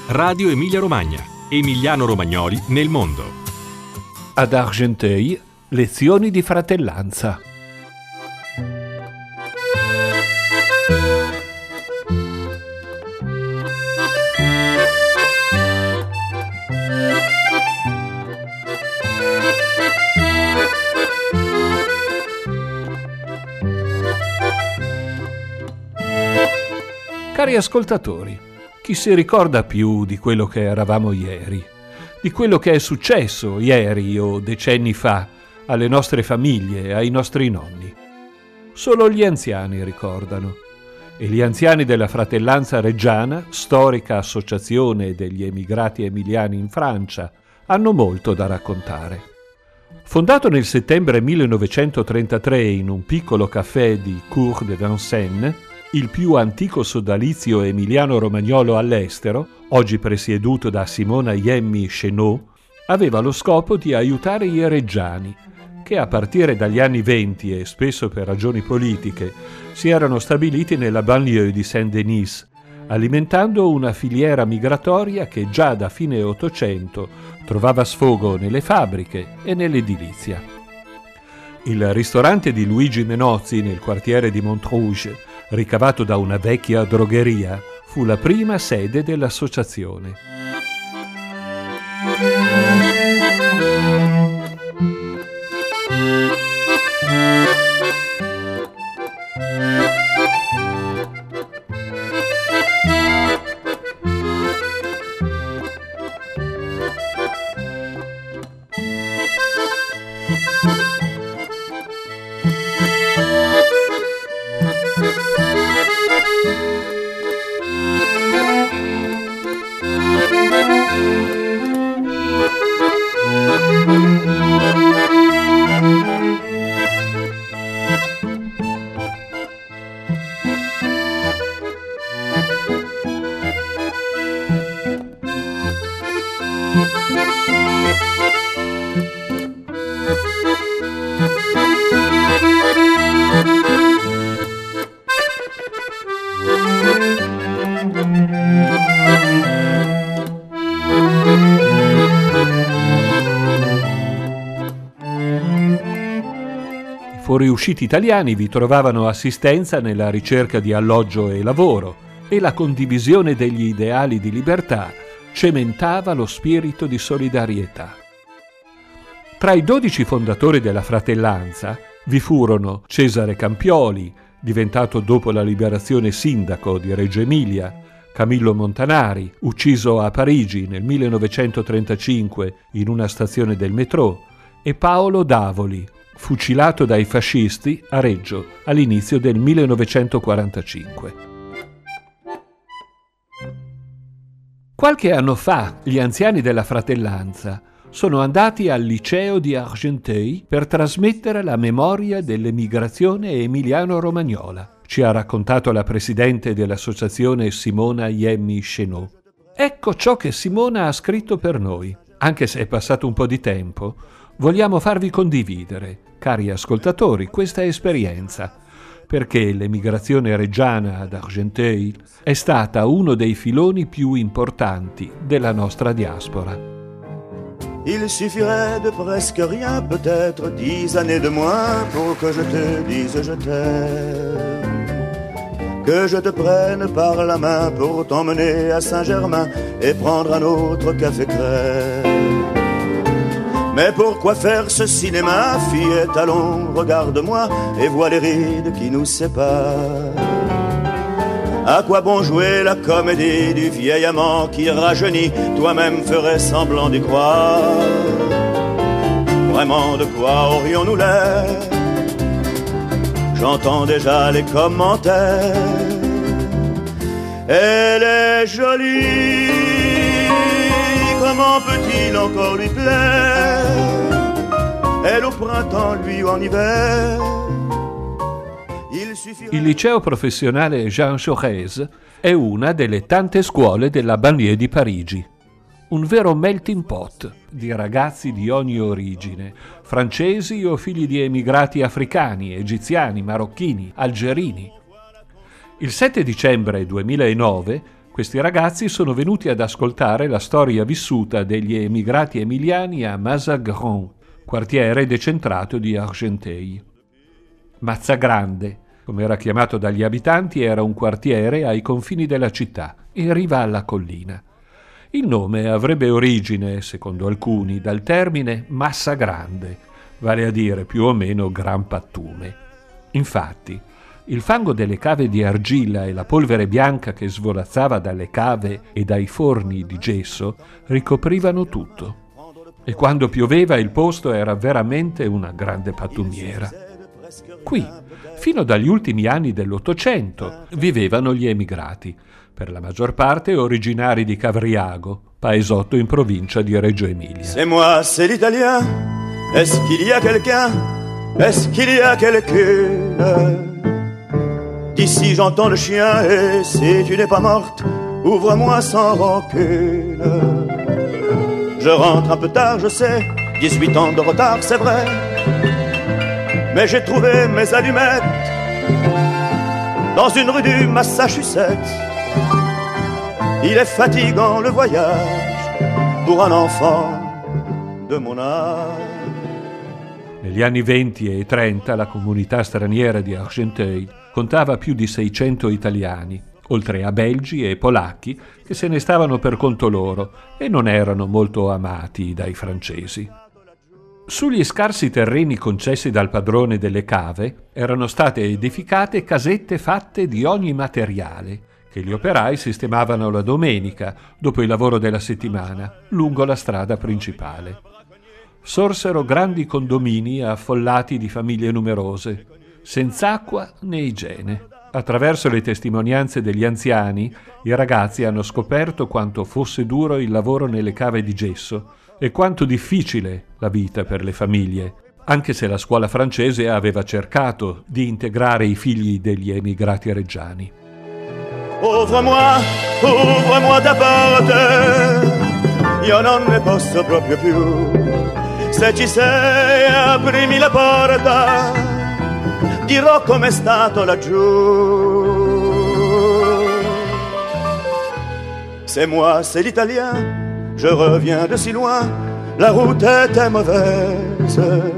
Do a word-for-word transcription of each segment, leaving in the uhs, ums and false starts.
Radio Emilia Romagna. Emiliano Romagnoli nel mondo. Ad Argenteuil, lezioni di fratellanza. Cari ascoltatori, chi si ricorda più di quello che eravamo ieri? Di quello che è successo ieri o decenni fa alle nostre famiglie, ai nostri nonni? Solo gli anziani ricordano. E gli anziani della Fratellanza Reggiana, storica associazione degli emigrati emiliani in Francia, hanno molto da raccontare. Fondato nel settembre millenovecentotrentatré in un piccolo caffè di Cour de Vincennes, il più antico sodalizio emiliano-romagnolo all'estero, oggi presieduto da Simona Iemmi Chenot, aveva lo scopo di aiutare i reggiani, che a partire dagli anni venti e spesso per ragioni politiche si erano stabiliti nella banlieue di Saint-Denis, alimentando una filiera migratoria che già da fine Ottocento trovava sfogo nelle fabbriche e nell'edilizia. Il ristorante di Luigi Menozzi nel quartiere di Montrouge, ricavato da una vecchia drogheria, fu la prima sede dell'associazione. Fuoriusciti italiani vi trovavano assistenza nella ricerca di alloggio e lavoro, e la condivisione degli ideali di libertà cementava lo spirito di solidarietà. Tra i dodici fondatori della Fratellanza vi furono Cesare Campioli, diventato dopo la liberazione sindaco di Reggio Emilia, Camillo Montanari, ucciso a Parigi nel millenovecentotrentacinque in una stazione del metrò, e Paolo Davoli, fucilato dai fascisti a Reggio all'inizio del millenovecentoquarantacinque. Qualche anno fa gli anziani della Fratellanza sono andati al liceo di Argenteuil per trasmettere la memoria dell'emigrazione emiliano-romagnola, ci ha raccontato la presidente dell'associazione Simona Iemmi Chenot. Ecco ciò che Simona ha scritto per noi. Anche se è passato un po' di tempo, vogliamo farvi condividere, cari ascoltatori, questa esperienza, perché l'emigrazione reggiana ad Argenteuil è stata uno dei filoni più importanti della nostra diaspora. Il suffirait de presque rien, peut-être dix années de moins, pour que je te dise je t'aime. Que je te prenne par la main pour t'emmener à Saint-Germain et prendre un autre café crème. Mais pourquoi faire ce cinéma, fillette, allons, regarde-moi et vois les rides qui nous séparent. À quoi bon jouer la comédie du vieil amant qui rajeunit, toi-même ferais semblant d'y croire. Vraiment, de quoi aurions-nous l'air? J'entends déjà les commentaires. Elle est jolie, comment peut-il encore lui plaire? Elle au printemps, lui en hiver. Il liceo professionale Jean Jaurès è una delle tante scuole della banlieue di Parigi. Un vero melting pot di ragazzi di ogni origine, francesi o figli di emigrati africani, egiziani, marocchini, algerini. Il sette dicembre duemilanove Questi ragazzi sono venuti ad ascoltare la storia vissuta degli emigrati emiliani a Mazagran, quartiere decentrato di Argenteuil. Mazzagrande, come era chiamato dagli abitanti, era un quartiere ai confini della città, in riva alla collina. Il nome avrebbe origine, secondo alcuni, dal termine massa grande, vale a dire più o meno gran pattume. Infatti, il fango delle cave di argilla e la polvere bianca che svolazzava dalle cave e dai forni di gesso ricoprivano tutto. E quando pioveva il posto era veramente una grande pattumiera. Qui, fino dagli ultimi anni dell'Ottocento, vivevano gli emigrati, per la maggior parte originari di Cavriago, paesotto in provincia di Reggio Emilia. C'est moi, c'est l'italien. Est-ce qu'il y a quelqu'un? Est-ce qu'il y a quelqu'une? D'ici j'entends le chien et si tu n'es pas morte, ouvre-moi sans rancune. Je rentre un peu tard, je sais, dix-huit ans de retard, c'est vrai. Mais j'ai trouvé mes allumettes dans une rue du Massachusetts. Il est fatigant le voyage pour un enfant de mon âge. Negli anni venti e trenta la comunità straniera di Argenteuil contava più di seicento italiani, oltre a belgi e polacchi che se ne stavano per conto loro e non erano molto amati dai francesi. Sugli scarsi terreni concessi dal padrone delle cave erano state edificate casette fatte di ogni materiale che gli operai sistemavano la domenica, dopo il lavoro della settimana, lungo la strada principale. Sorsero grandi condomini affollati di famiglie numerose, senza acqua né igiene. Attraverso le testimonianze degli anziani, i ragazzi hanno scoperto quanto fosse duro il lavoro nelle cave di gesso e quanto difficile la vita per le famiglie, anche se la scuola francese aveva cercato di integrare i figli degli emigrati reggiani. Ouvre-moi, ouvre-moi ta porte, io non ne posso proprio più. Se ci sei, aprimi la porta, dirò com'è stato laggiù. C'est moi, c'est l'italien, je reviens de si loin, la route était mauvaise.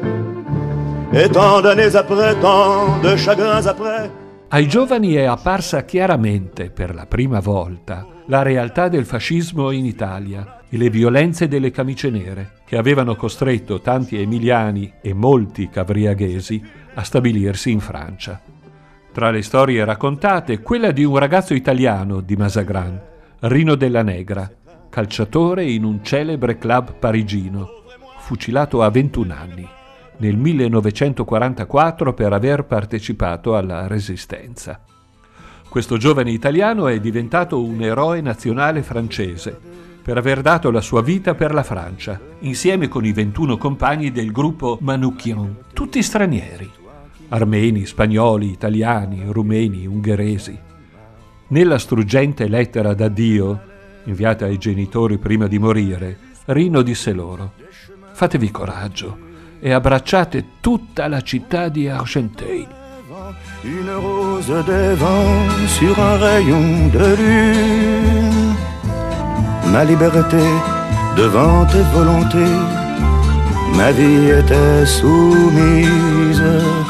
Et tant d'années après, tant de chagrins après. Ai giovani è apparsa chiaramente, per la prima volta, la realtà del fascismo in Italia e le violenze delle camicie nere, che avevano costretto tanti emiliani e molti cavriaghesi a stabilirsi in Francia. Tra le storie raccontate, quella di un ragazzo italiano di Mazagran, Rino Della Negra, calciatore in un celebre club parigino, fucilato a ventuno anni, nel millenovecentoquarantaquattro per aver partecipato alla Resistenza. Questo giovane italiano è diventato un eroe nazionale francese per aver dato la sua vita per la Francia, insieme con i ventuno compagni del gruppo Manouchian, tutti stranieri, armeni, spagnoli, italiani, rumeni, ungheresi. Nella struggente lettera d'addio, inviata ai genitori prima di morire, Rino disse loro: «Fatevi coraggio e abbracciate tutta la città di Argenteuil». Une rose des vents sur un rayon de lune. Ma liberté devant tes volontés, ma vie était soumise.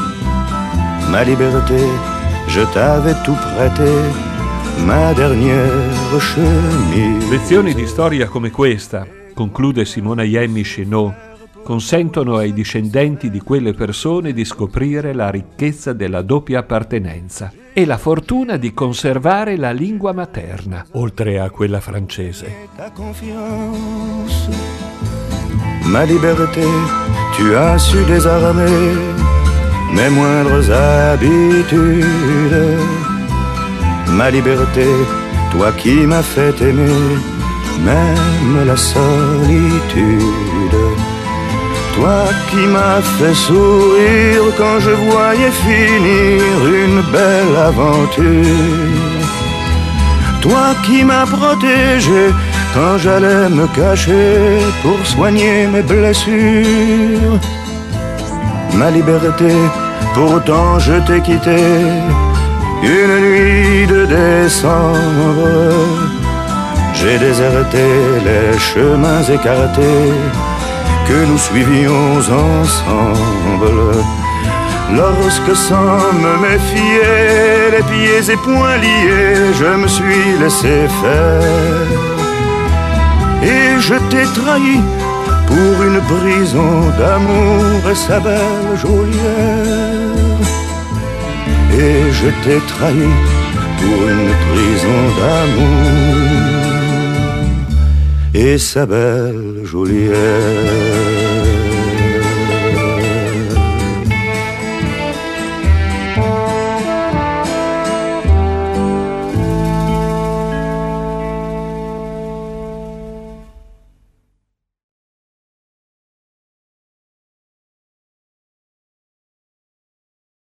Ma liberté, je t'avais tout prêté, ma dernière chemise. Lezioni di storia come questa, conclude Simona Iemmi Chenot, consentono ai discendenti di quelle persone di scoprire la ricchezza della doppia appartenenza e la fortuna di conservare la lingua materna, oltre a quella francese. Ta confiance, ma liberté, tu as su désarmer mes moindres habitudes. Ma liberté, toi qui m'as fait aimer, même la solitude. Toi qui m'as fait sourire quand je voyais finir une belle aventure. Toi qui m'as protégé quand j'allais me cacher pour soigner mes blessures. Ma liberté, pourtant je t'ai quitté Une nuit de décembre, j'ai déserté les chemins écartés que nous suivions ensemble. Lorsque sans me méfier, les pieds et poings liés, je me suis laissé faire. Et je t'ai trahi pour une prison d'amour et sa belle geôlière. Et je t'ai trahi pour une prison d'amour et sa belle geôlière.